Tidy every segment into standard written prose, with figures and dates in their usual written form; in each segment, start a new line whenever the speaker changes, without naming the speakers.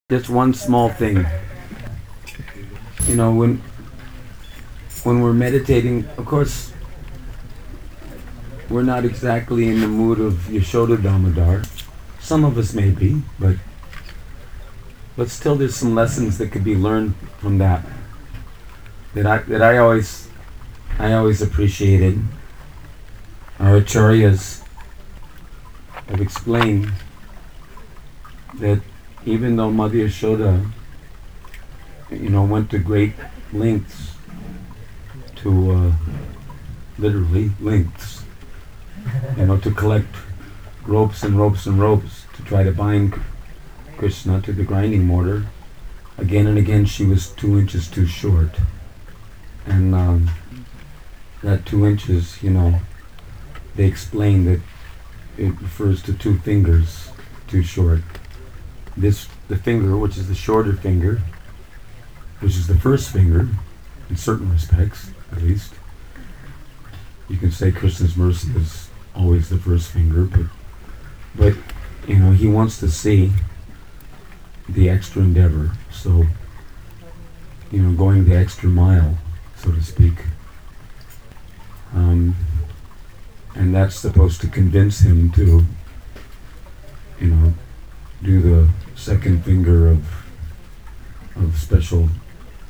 Just one small thing. When we're meditating, of course, we're not exactly in the mood of Yashoda Damodar. Some of us may be, but still there's some lessons that could be learned from that I always appreciated. Our acharyas have explained that even though Mother Yashoda, went to great lengths to, literally lengths, to collect ropes and ropes and ropes to try to bind Krishna to the grinding mortar, again and again she was 2 inches too short. And that 2 inches, they explain that it refers to 2 fingers too short. The finger, which is the shorter finger, which is the first finger, in certain respects, at least. You can say Krishna's mercy is always the first finger, but he wants to see the extra endeavor. So, going the extra mile, so to speak. And that's supposed to convince him to, do the second finger of special,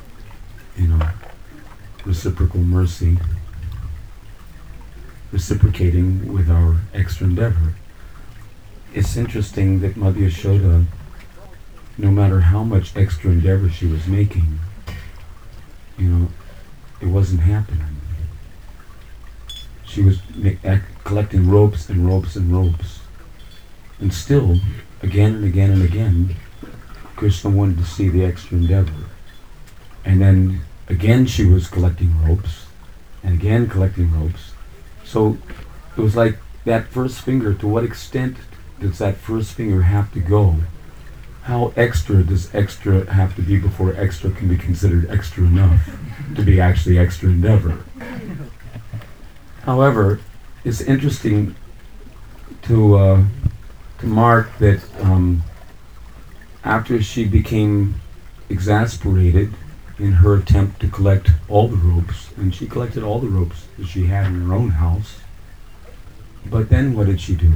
reciprocal mercy, reciprocating with our extra endeavor. It's interesting that Mother Yashoda, no matter how much extra endeavor she was making, it wasn't happening. She was collecting ropes and ropes and ropes. And still, again and again and again, Krishna wanted to see the extra endeavor. And then again she was collecting ropes, and again collecting ropes. So it was like that first finger, to what extent does that first finger have to go? How extra does extra have to be before extra can be considered extra enough to be actually extra endeavor? However, it's interesting to mark that after she became exasperated in her attempt to collect all the ropes, and she collected all the ropes that she had in her own house, but then what did she do?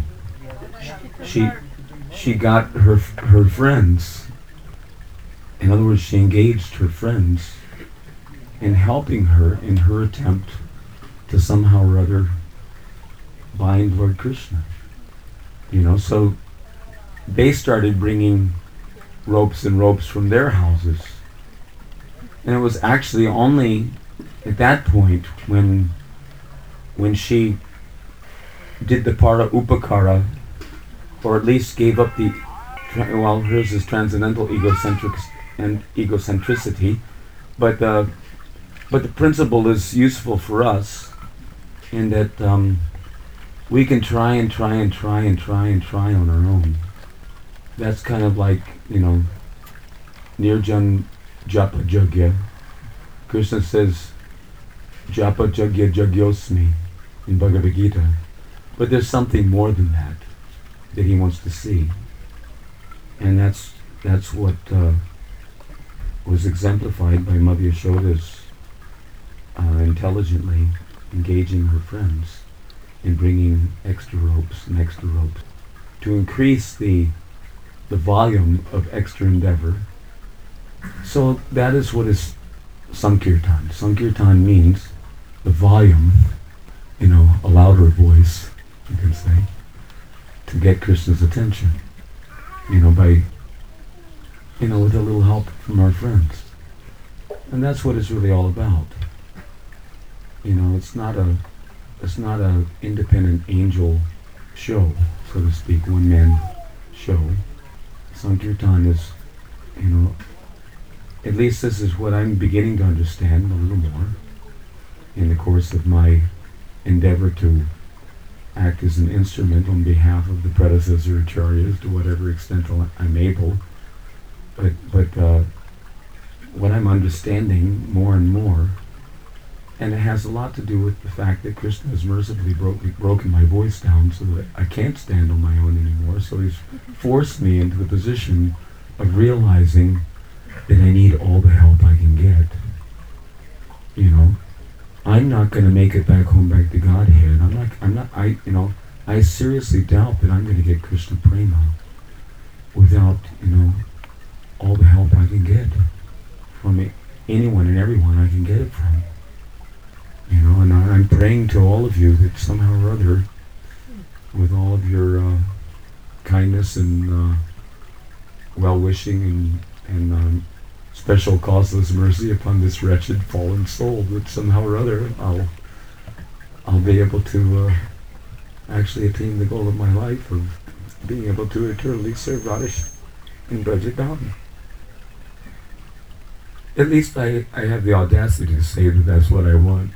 She got her friends. In other words, she engaged her friends in helping her in her attempt to somehow or other bind Lord Krishna. So they started bringing ropes and ropes from their houses. And it was actually only at that point when she did the para upakara, or at least gave up hers is transcendental egocentricity, but the principle is useful for us in that we can try and try and try and try and try on our own. That's kind of like, Nirjan Japa Jagya. Krishna says, Japa Jagya Jagyosmi in Bhagavad Gita. But there's something more than that he wants to see. And that's what was exemplified by Mother Yashoda's intelligently engaging her friends in bringing extra ropes and extra ropes to increase the volume of extra endeavor. So that is what is Sankirtan. Sankirtan means the volume, a louder voice, you can say, to get Krishna's attention, by, with a little help from our friends. And that's what it's really all about. It's not a independent angel show, so to speak, one-man show. Sankirtan is, at least this is what I'm beginning to understand a little more in the course of my endeavor to act as an instrument on behalf of the predecessor acharyas to whatever extent I'm able. But what I'm understanding more and more, and it has a lot to do with the fact that Krishna has mercifully broken my voice down so that I can't stand on my own anymore. So he's forced me into the position of realizing that I need all the help I can get. You know, I'm not going to make it back home, back to Godhead. I seriously doubt that I'm going to get Krishna Prema without, all the help I can get from anyone and everyone I can get it from. And I'm praying to all of you that somehow or other, with all of your kindness and well-wishing and special causeless mercy upon this wretched fallen soul, that somehow or other I'll be able to actually attain the goal of my life of being able to eternally serve Radha in Brajadam. At least I have the audacity to say that that's what I want.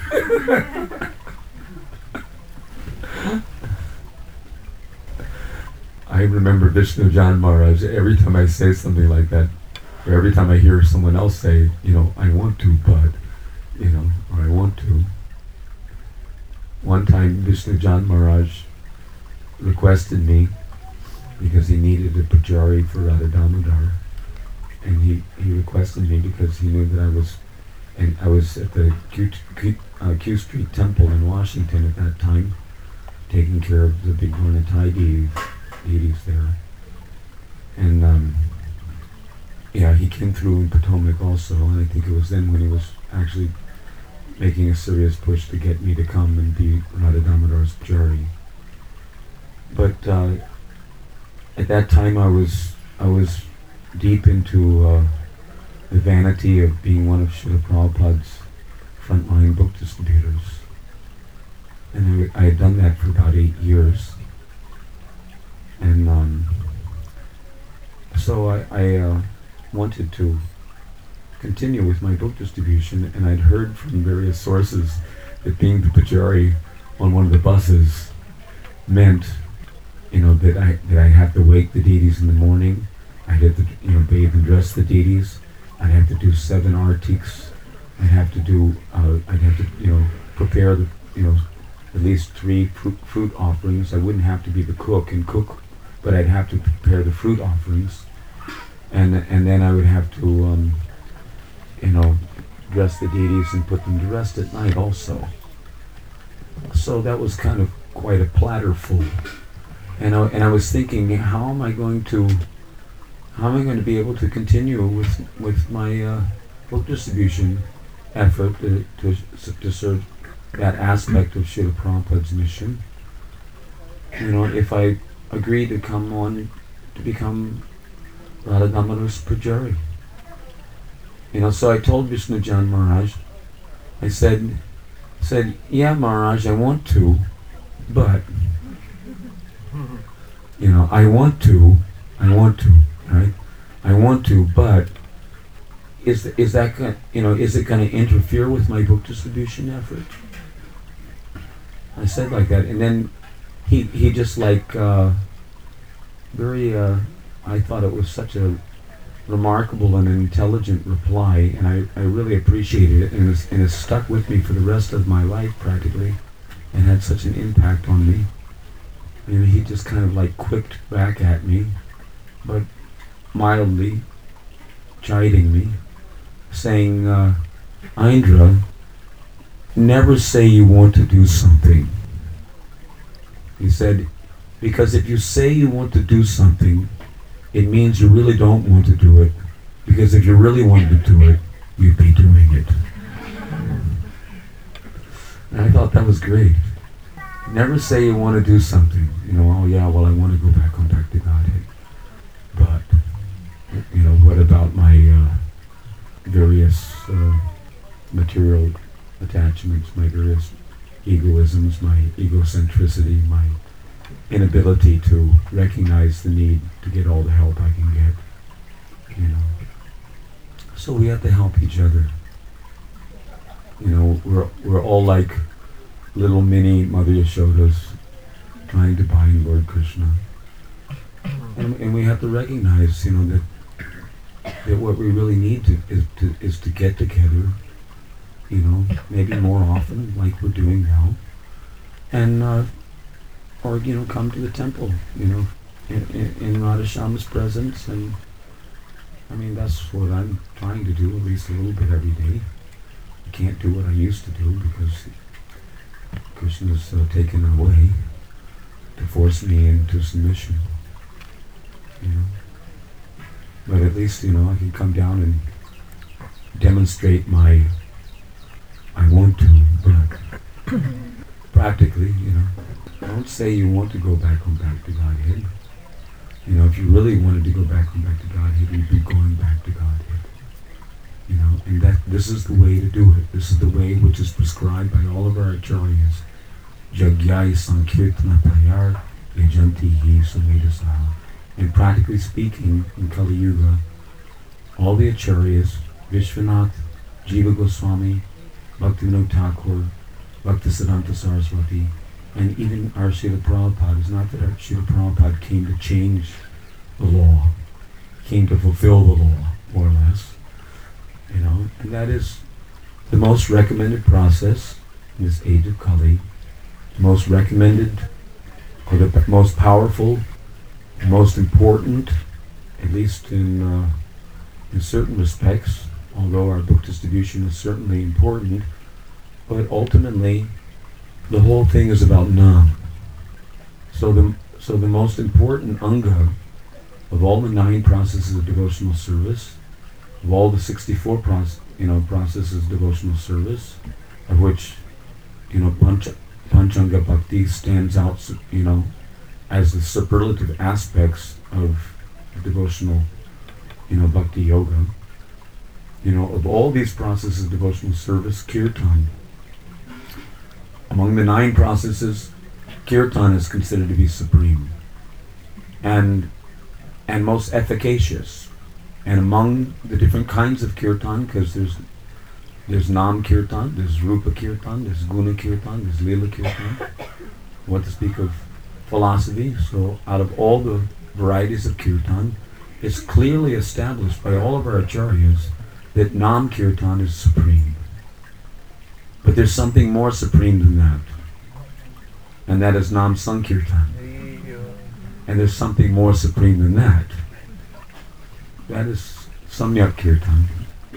I remember Vishnu Jan Maharaj, every time I say something like that, or every time I hear someone else say, I want to, but, or I want to. One time Vishnu Jan Maharaj requested me, because he needed a pujari for Radha Damodar, and he requested me because he knew that I was at the Q Street Temple in Washington at that time, taking care of the big Varnatai deities there. And he came through in Potomac also, and I think it was then when he was actually making a serious push to get me to come and be Radha Damodar's pujari. But at that time I was deep into the vanity of being one of Srila Prabhupada's frontline book distributors. And I had done that for about 8 years. And so I wanted to continue with my book distribution, and I'd heard from various sources that being the pujari on one of the buses meant, that I'd have to wake the deities in the morning. I'd have to, bathe and dress the deities. I'd have to do 7 artiks. I'd have to prepare the, at least 3 fruit offerings. I wouldn't have to be the cook, but I'd have to prepare the fruit offerings. And then I would have to, dress the deities and put them to rest at night also. So that was kind of quite a platter full. And I was thinking, how am I going to be able to continue with my book distribution effort to serve that aspect of Srila Prabhupada's mission? If I agreed to come on to become Radha Damodar's pujari. So I told Vishnu Jan Maharaj, I said, yeah, Maharaj, I want to, but, I want to, right? I want to, but is that going, is it going to interfere with my book distribution effort? I said like that, and then he just very, I thought it was such a remarkable and intelligent reply, and I really appreciated it, and it stuck with me for the rest of my life practically, and had such an impact on me. He just kind of quicked back at me, but mildly chiding me, saying, Indra, never say you want to do something. He said, because if you say you want to do something, it means you really don't want to do it, because if you really wanted to do it, you'd be doing it. And I thought that was great. Never say you want to do something, oh yeah, well I want to go back home, back to Godhead. But, what about my various material attachments, my various egoisms, my egocentricity, my inability to recognize the need to get all the help I can get, So we have to help each other. We're all like little mini Mother Yashodas trying to bind Lord Krishna. And we have to recognize, that what we really need is to get together, maybe more often, like we're doing now, and or come to the temple, in Radha Shama's presence, and I mean, that's what I'm trying to do, at least a little bit every day. I can't do what I used to do because Krishna's taken away to force me into submission. You know, but at least I can come down and demonstrate I want to, but practically, don't say you want to go back home back to Godhead. If you really wanted to go back home back to Godhead, you'd be going back to Godhead. And this is the way to do it. This is the way which is prescribed by all of our acharyas. Jagyai Sankirtana Prayar Yajanti Hi Samedasaha. And practically speaking, in Kali Yuga, all the acharyas, Vishwanath, Jiva Goswami, Bhaktivinoda Thakur, Bhaktisiddhanta Saraswati, and even our Srila Prabhupada. It's not that our Srila Prabhupada came to change the law, came to fulfill the law, more or less. And that is the most recommended process in this age of Kali, the most recommended, or the most powerful, the most important, at least in certain respects, although our book distribution is certainly important, but ultimately the whole thing is about Nam. So the most important anga of all the 9 processes of devotional service, of all the 64 processes of devotional service, of which Panchanga Bhakti stands out as the superlative aspects of devotional Bhakti Yoga. Of all these processes of devotional service, Kirtan, among the 9 processes, Kirtan is considered to be supreme and most efficacious. And among the different kinds of Kirtan, because there's Nam Kirtan, there's Rupa Kirtan, there's Guna Kirtan, there's Lila Kirtan, what to speak of philosophy. So out of all the varieties of Kirtan, it's clearly established by all of our acharyas that Nam Kirtan is supreme. But there's something more supreme than that. And that is Nam Sankirtan. And there's something more supreme than that. That is Samyak Kirtan.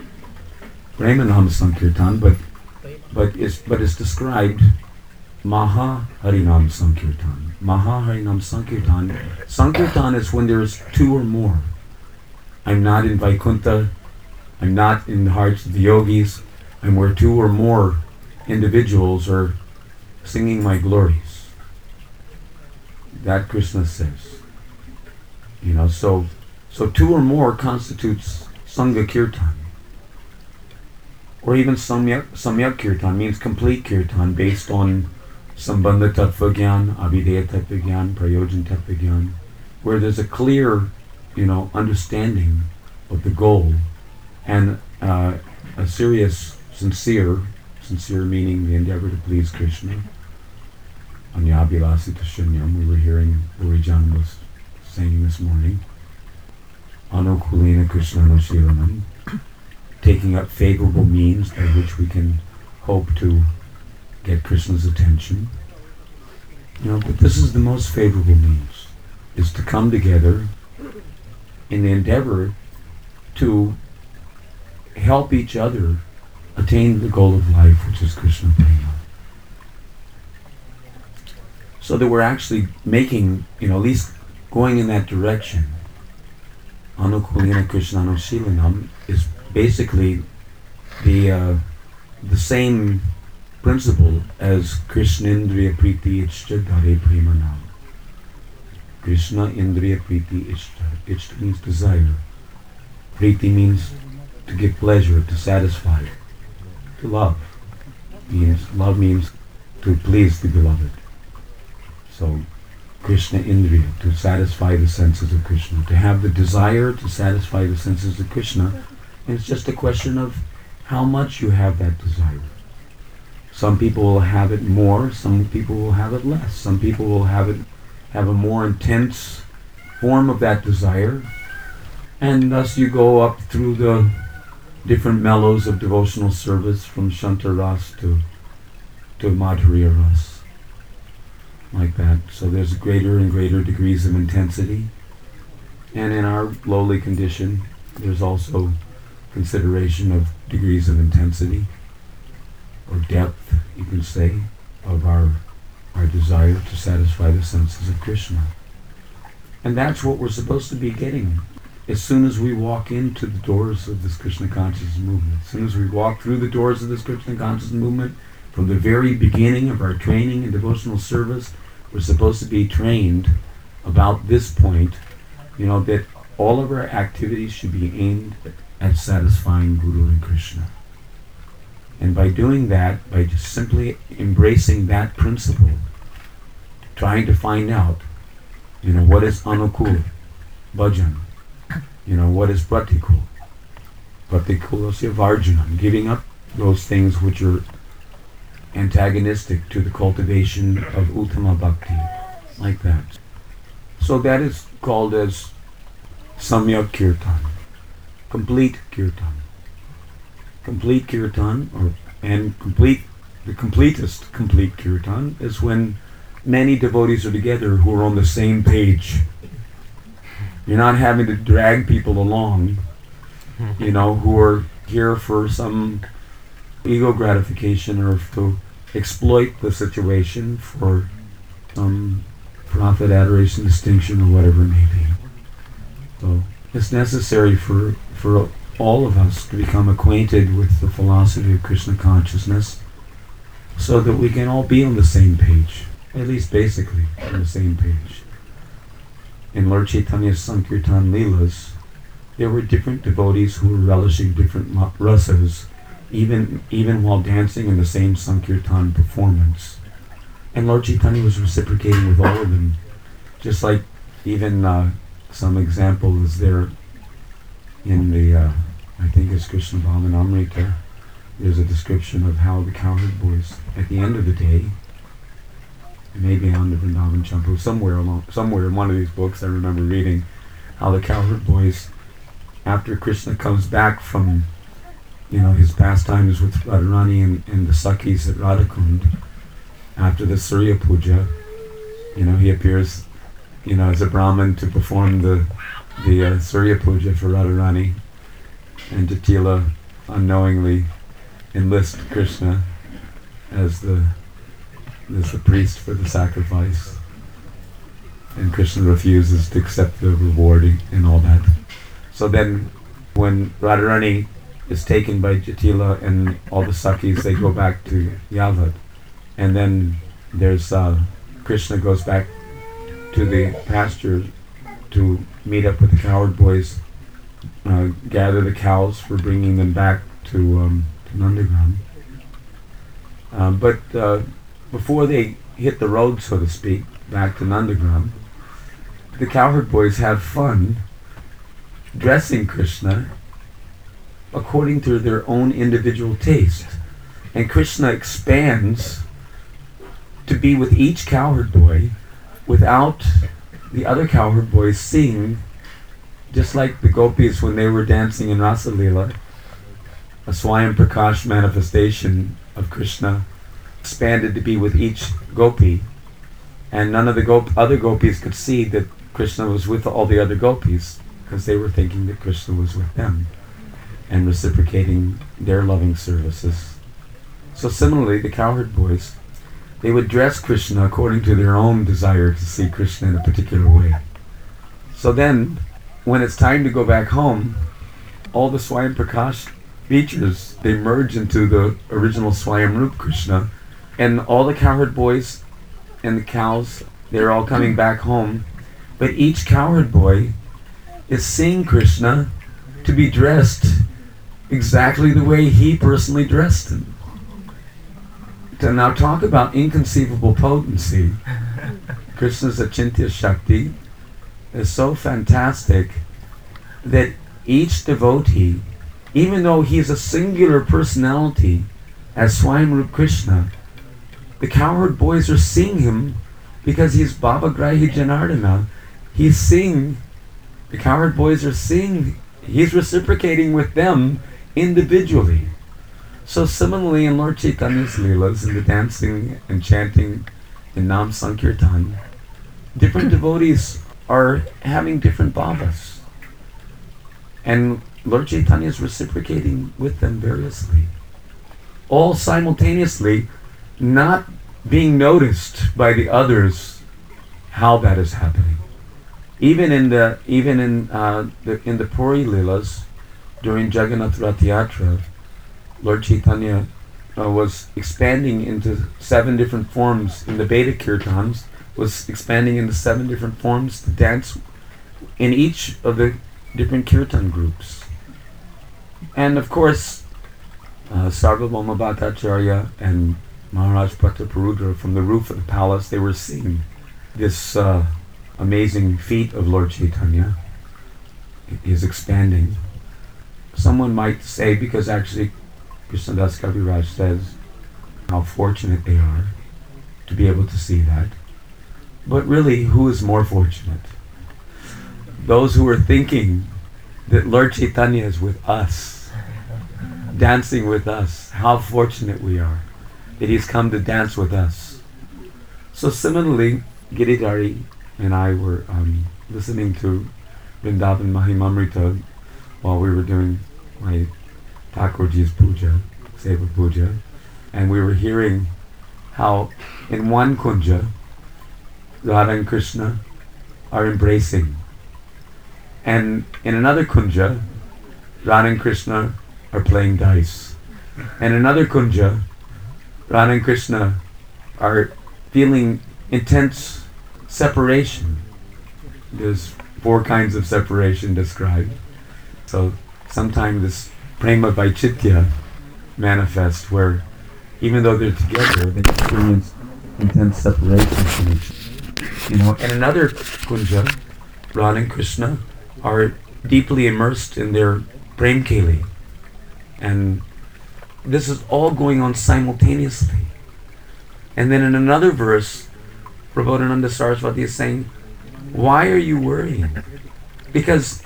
Premanam Sankirtan, but it's described Maha Harinam Sankirtan. Maha Harinam Sankirtan. Sankirtan is when there's 2 or more. I'm not in Vaikuntha. I'm not in the hearts of the yogis. I'm where 2 or more individuals are singing my glories. That Krishna says. So 2 or more constitutes Sangha Kirtan. Or even Samyak Kirtan means complete Kirtan based on Sambandha Tattva Gyan, Abhideya Tattva Gyan, Prayojan Tattva Gyan, where there's a clear, understanding of the goal and a serious, sincere meaning the endeavor to please Krishna. Anyabhilasita Shunyam, we were hearing Burijan was saying this morning. Anukulina Krishna Shilanam, taking up favorable means by which we can hope to get Krishna's attention. But this is the most favorable means, is to come together in the endeavor to help each other attain the goal of life, which is Krishna Prema. So that we're actually making, at least going in that direction. Anukulina Krishnano Shilanam is basically the same principle as Krishna Indriya Priti Ichta Dhare Premanam. Krishna Indriya Priti Ichta. Ichta means desire. Priti means to give pleasure, to satisfy, to love. Love means to please the beloved. So Krishna Indriya, to satisfy the senses of Krishna, to have the desire to satisfy the senses of Krishna. And it's just a question of how much you have that desire. Some people will have it more, some people will have it less. Some people will have a more intense form of that desire, and thus you go up through the different mellows of devotional service from Shanta Ras to Madhurya Ras, like that. So there's greater and greater degrees of intensity, and in our lowly condition, There's also consideration of degrees of intensity or depth, you can say, of our desire to satisfy the senses of Krishna. And that's what we're supposed to be getting as soon as we walk into the doors of this Krishna consciousness movement. As soon as we walk through the doors of this Krishna consciousness movement, from the very beginning of our training and devotional service, we're supposed to be trained about this point, that all of our activities should be aimed at satisfying Guru and Krishna. And by doing that, by just simply embracing that principle, trying to find out, what is anukul, bhajan, what is pratikul, pratikulasya varjanam, giving up those things which are antagonistic to the cultivation of uttama bhakti, like that. So that is called as samyak kirtan, complete kirtan. Complete kirtan, the completest complete kirtan is when many devotees are together who are on the same page. You're not having to drag people along, who are here for some ego gratification or to exploit the situation for some profit, adoration, distinction, or whatever it may be. So it's necessary for all of us to become acquainted with the philosophy of Krishna consciousness so that we can all be on the same page, at least basically on the same page. In Lord Chaitanya's Sankirtan Leelas, there were different devotees who were relishing different rasas, even while dancing in the same Sankirtan performance. And Lord Chaitanya was reciprocating with all of them, just like even some example is there in the, I think it's Krishna Bhavanamrita. There's a description of how the cowherd boys, at the end of the day, maybe on the Vrindavan Champu, somewhere in one of these books I remember reading, how the cowherd boys, after Krishna comes back from, his pastimes with Radharani and the Sakhis at Radhakund, after the Surya Puja, he appears, as a Brahmin to perform the Surya Puja for Radharani, and Jatila unknowingly enlists Krishna as the priest for the sacrifice, and Krishna refuses to accept the reward and all that. So then when Radharani is taken by Jatila and all the Sakhis, they go back to Yavat, and then there's Krishna goes back to the pasture to meet up with the cowherd boys, gather the cows for bringing them back to Nandagram. But before they hit the road, so to speak, back to Nandagram, the cowherd boys have fun dressing Krishna according to their own individual taste. And Krishna expands to be with each cowherd boy without the other cowherd boys seeing, just like the gopis when they were dancing in Rasa Leela, a Swayam Prakash manifestation of Krishna expanded to be with each gopi, and none of the other gopis could see that Krishna was with all the other gopis because they were thinking that Krishna was with them and reciprocating their loving services. So similarly, the cowherd boys, they would dress Krishna according to their own desire to see Krishna in a particular way. So then, when it's time to go back home, all the Swayam Prakash features, they merge into the original Swayam Rup Krishna, and all the cowherd boys and the cows, they're all coming back home, but each cowherd boy is seeing Krishna to be dressed exactly the way he personally dressed him. To now talk about inconceivable potency, Krishna's Achintya Shakti is so fantastic that each devotee, even though he's a singular personality as Swayam Rup Krishna, the cowherd boys are seeing him because he's Bhavagrahi Janardana. The cowherd boys are seeing, he's reciprocating with them individually. So similarly in Lord Chaitanya's Leelas, in the dancing and chanting in Nam Sankirtan, different devotees are having different bhavas. And Lord Chaitanya is reciprocating with them variously, all simultaneously, not being noticed by the others how that is happening. Even in the Puri Leelas during Jagannath Rath Yatra, Lord Chaitanya was expanding into 7 different forms in the Veda Kirtans, was expanding into 7 different forms to dance in each of the different Kirtan groups. And of course, Sarvabhauma Bhattacharya and Maharaj Prataparudra from the roof of the palace, they were seeing this amazing feat of Lord Chaitanya. He is expanding. Someone might say, because actually Krishnadas Kaviraj says how fortunate they are to be able to see that. But really, who is more fortunate? Those who are thinking that Lord Chaitanya is with us, dancing with us. How fortunate we are that he's come to dance with us. So similarly, Giridhari and I were listening to Vrindavan Mahimamrita while we were doing my Thakurji's puja, Seva puja, and we were hearing how in one kunja, Radha and Krishna are embracing, and in another kunja, Radha and Krishna are playing dice, and another kunja, Radha and Krishna are feeling intense separation. There's 4 kinds of separation described. So sometimes this prema vaicitya manifests, where even though they're together, they experience intense separation from each other. And another kunja, Radha and Krishna are deeply immersed in their prem keli. And this is all going on simultaneously. And then in another verse, Prabodhananda Saraswati is saying, why are you worrying? Because,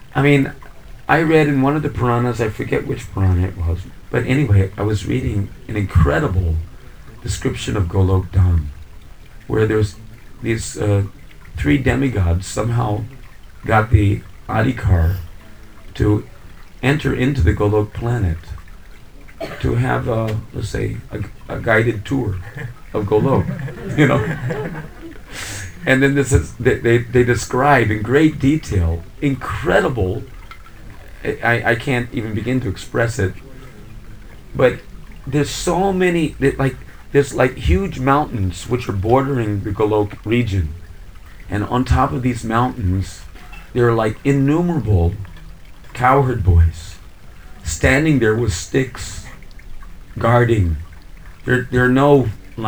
I read in one of the Puranas, I forget which Purana it was, but anyway, I was reading an incredible description of Golok Dham, where there's these 3 demigods somehow got the adhikar to enter into the Golok planet, to have, let's say, a guided tour of Golok, And then this is, they describe in great detail, incredible, I can't even begin to express it, but there's so many, there's like huge mountains which are bordering the Golok region. And on top of these mountains, there are like innumerable cowherd boys standing there with sticks, guarding. There are no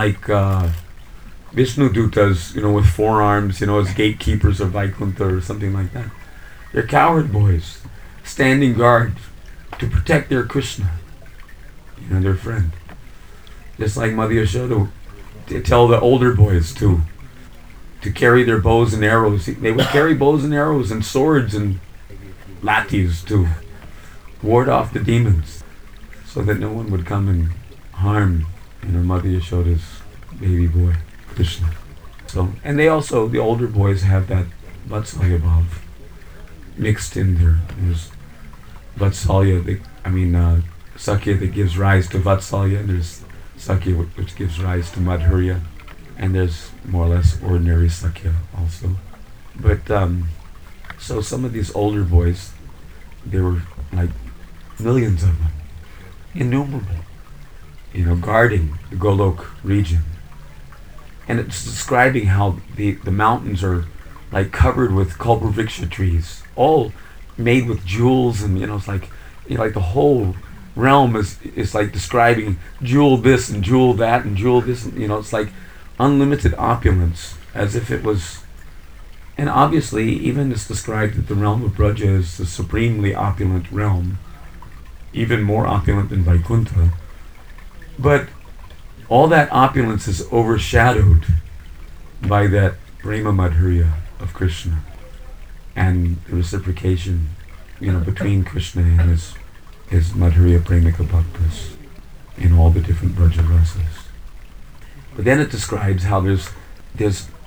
Vishnu Dutas, with 4 arms, as gatekeepers of Vaikuntha or something like that. They're cowherd boys standing guard to protect their Krishna, their friend. Just like Mother Yashoda to tell the older boys to carry their bows and arrows. They would carry bows and arrows and swords and lathis to ward off the demons, so that no one would come and harm, Mother Yashoda's baby boy, Krishna. So, and they also, the older boys have that Vatsalya Bhav mixed in there. There's Vatsalya, Sakya that gives rise to Vatsalya, and there's Sakya which gives rise to Madhurya, and there's more or less ordinary Sakya also. But, so some of these older boys, there were like millions of them, innumerable, guarding the Golok region. And it's describing how the mountains are like covered with Kalpavriksha trees, all made with jewels, and it's like, like the whole realm is like describing jewel this and jewel that and jewel this, it's like unlimited opulence, as if it was. And obviously, even it's described that the realm of Braja is the supremely opulent realm, even more opulent than Vaikuntha. But all that opulence is overshadowed by that prema madhurya of Krishna and the reciprocation, between Krishna and his madhurya premika bhaktas in all the different Braja rasas. But then it describes how there's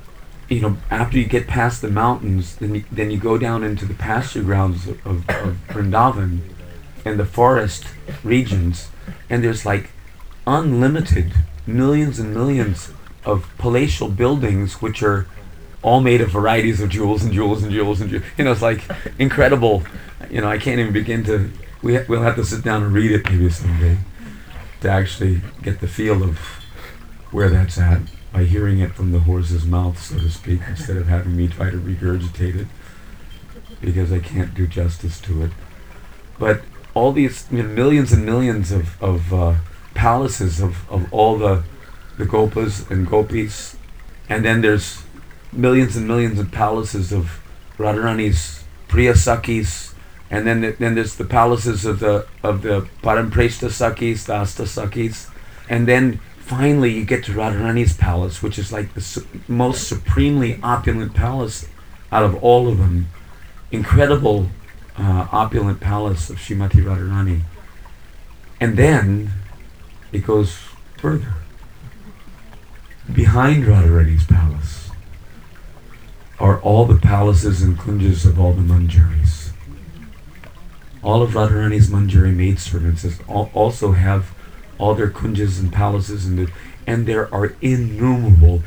after you get past the mountains, then you go down into the pasture grounds of Vrindavan and the forest regions, and there's like unlimited millions and millions of palatial buildings which are all made of varieties of jewels and jewels and jewels and jewels. It's like incredible. I can't even begin to. We'll have to sit down and read it maybe someday to actually get the feel of where that's at by hearing it from the horse's mouth, so to speak, instead of having me try to regurgitate it, because I can't do justice to it. But all these millions and millions of palaces of all the gopas and gopis, and then there's millions and millions of palaces of Radharani's Priya Sakhis, and then there's the palaces of the Parampreshta Sakhis, the Asta Sakhis, and then finally you get to Radharani's palace, which is like the most supremely opulent palace out of all of them. Incredible opulent palace of Srimati Radharani. And then it goes further. Behind Radharani's palace are all the palaces and kunjas of all the manjaris. All of Radharani's manjari maidservants also have all their kunjas and palaces, and there are innumerable.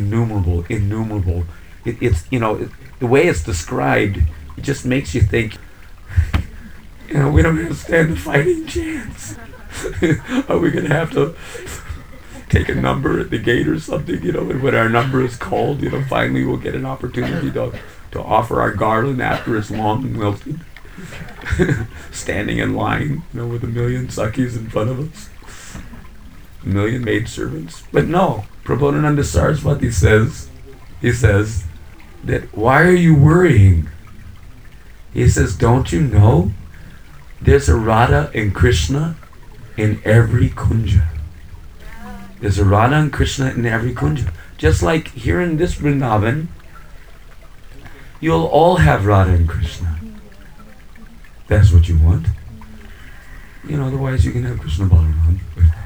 It's the way it's described, it just makes you think, we don't have to stand a fighting chance. Are we going to have to take a number at the gate or something, and when our number is called, finally we'll get an opportunity to offer our garland after it's long and wilted, standing in line, with 1 million Sakhis in front of us, 1 million maidservants. But no, Prabodhananda Saraswati says that, why are you worrying? He says, don't you know there's a Radha and Krishna in every kunja? There's a Radha and Krishna in every kunja. Just like here in this Vrindavan, you'll all have Radha and Krishna. That's what you want. Otherwise you can have Krishna Balaram.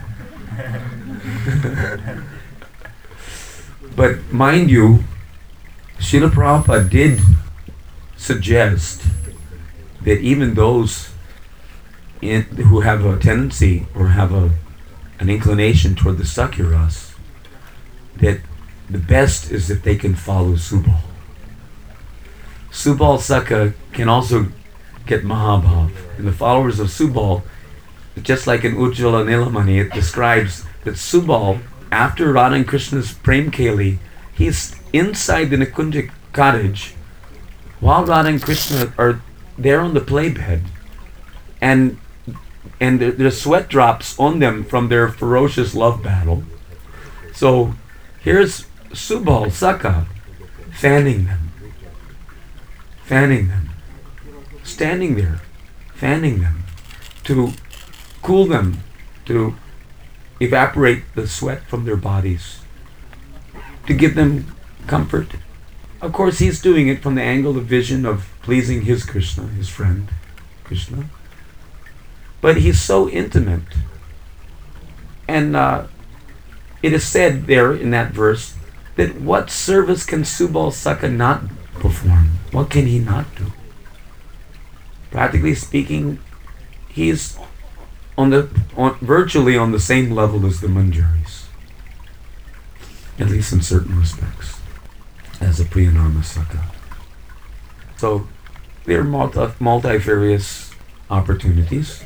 But mind you, Srila Prabhupada did suggest that even those who have a tendency or have an inclination toward the Sakya-ras, that the best is if they can follow Subal. Subal Sakha can also get Mahabhav. And the followers of Subal, just like in Ujjvala Nilamani, it describes that Subal, after Radha and Krishna's Prem Keli, he's inside the Nikunja cottage while Radha and Krishna are there on the play bed, and there's sweat drops on them from their ferocious love battle. So here's Subal Sakha fanning them, standing there, fanning them to cool them, to evaporate the sweat from their bodies, to give them comfort. Of course, he's doing it from the angle of vision of pleasing his Krishna, his friend Krishna. But he's so intimate. And it is said there in that verse that what service can Subal Sakha not perform? What can he not do? Practically speaking, he's virtually on the same level as the Manjaris, at least in certain respects, as a Priyanama Sakha. So there are multifarious opportunities.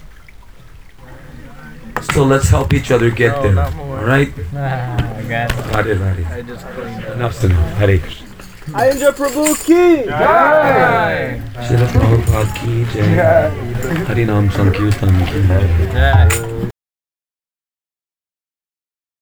So let's help each other get there. All right? Radhe.
I just cleaned up.
Enough's enough. Hare Krishna.
Ayendra Prabhu ki
Jai!
Srila Prabhupada ki jai. Harinam Sankirtan ki jai.
Jai!